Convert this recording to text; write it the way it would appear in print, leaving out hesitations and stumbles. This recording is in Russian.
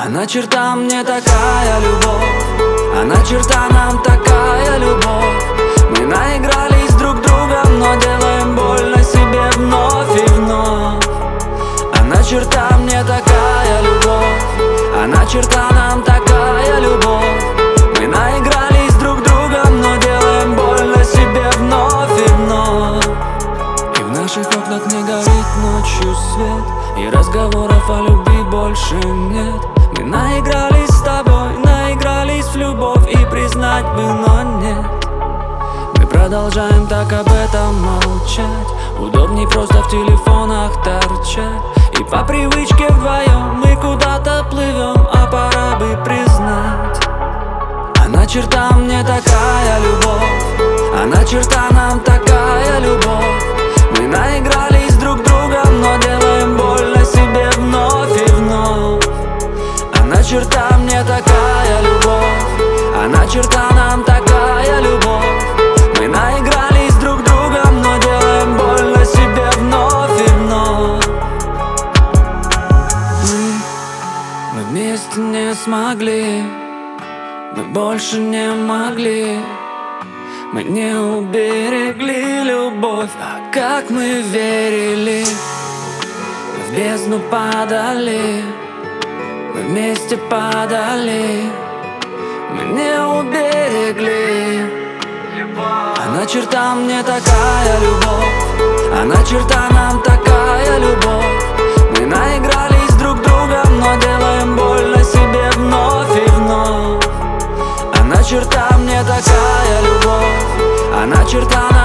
Она черта мне такая любовь, она черта нам такая любовь. Мы наигрались друг другом, но делаем больно себе вновь и вновь. Она черта мне такая любовь, она черта нам такая любовь. Мы наигрались друг другом, но делаем больно себе вновь и вновь. И в наших окнах не горит ночью свет, и разговоров о любви больше нет. Мы наигрались с тобой, наигрались в любовь, и признать бы, но нет. Мы продолжаем так об этом молчать, удобней просто в телефонах торчать. И по привычке вдвоем мы куда-то плывем, а пора бы признать. Она черта мне такая любовь, она черта нам такая любовь. Мы наигрались друг другом, но делаем больно себе вновь и вновь. Она черта мне такая любовь, она черта нам такая любовь. Мы наигрались друг другом, но делаем больно себе вновь и вновь. Мы вместе не смогли, мы больше не могли. Мы не уберегли любовь, а как мы верили. Мы в бездну падали, мы вместе падали. Мы не уберегли. Она черта мне такая любовь, она черта нам такая любовь. Мы наигрались друг другом, но делаем больно себе вновь и вновь. Она черта мне такая любовь, она черта